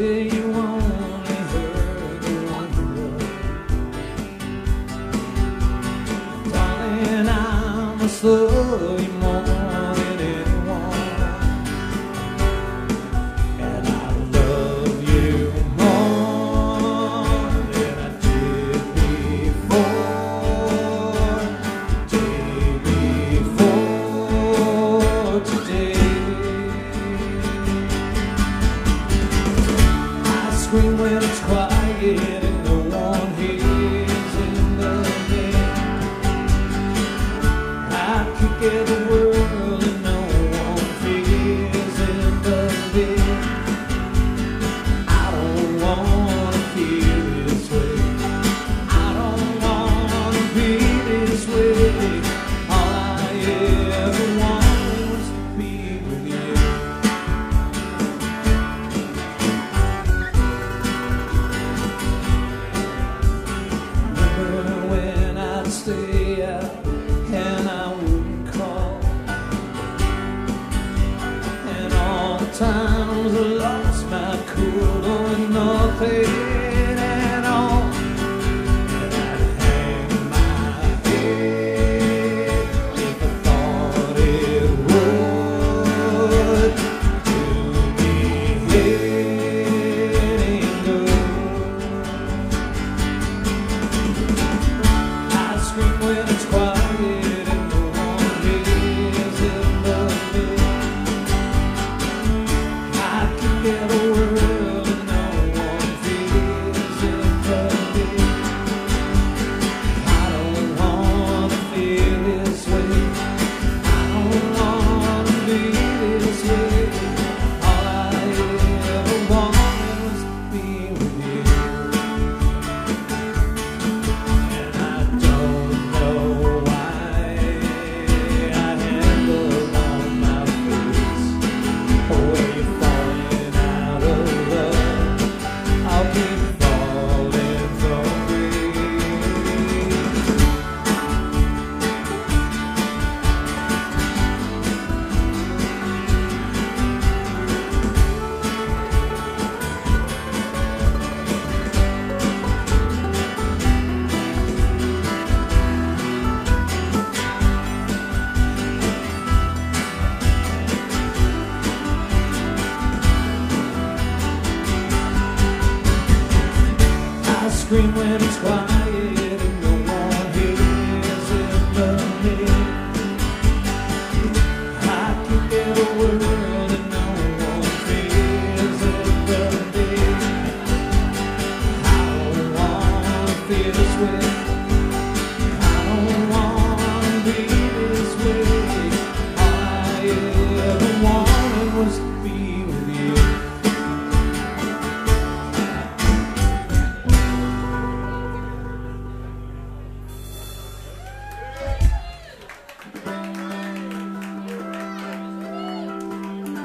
say you only heard the one you love. Darling, I must love you more than anyone, and I love you more than I did before, day before today. Scream when it's quiet and no one hears in the day. I could get the world and no one fears in the day. I don't wanna feel this way. I don't wanna be this way. All I ever wanted was to be with you. When I'd stay out and I wouldn't call, and all the times I lost my cool doing nothing at all, and I'd hang my head if I thought it would do me any good. Scream when it's quiet and no one hears in the day. I could get a world and no one fears in the day. I don't wanna feel this way. I don't wanna be this way. All I ever wanted was to be with you. And I don't know why I had love on my face. When you're falling out of love, I'll keep falling from grace. I scream when it's quiet and no one hears in the day. I could get a world and no one fears in the day. I don't wanna feel this way.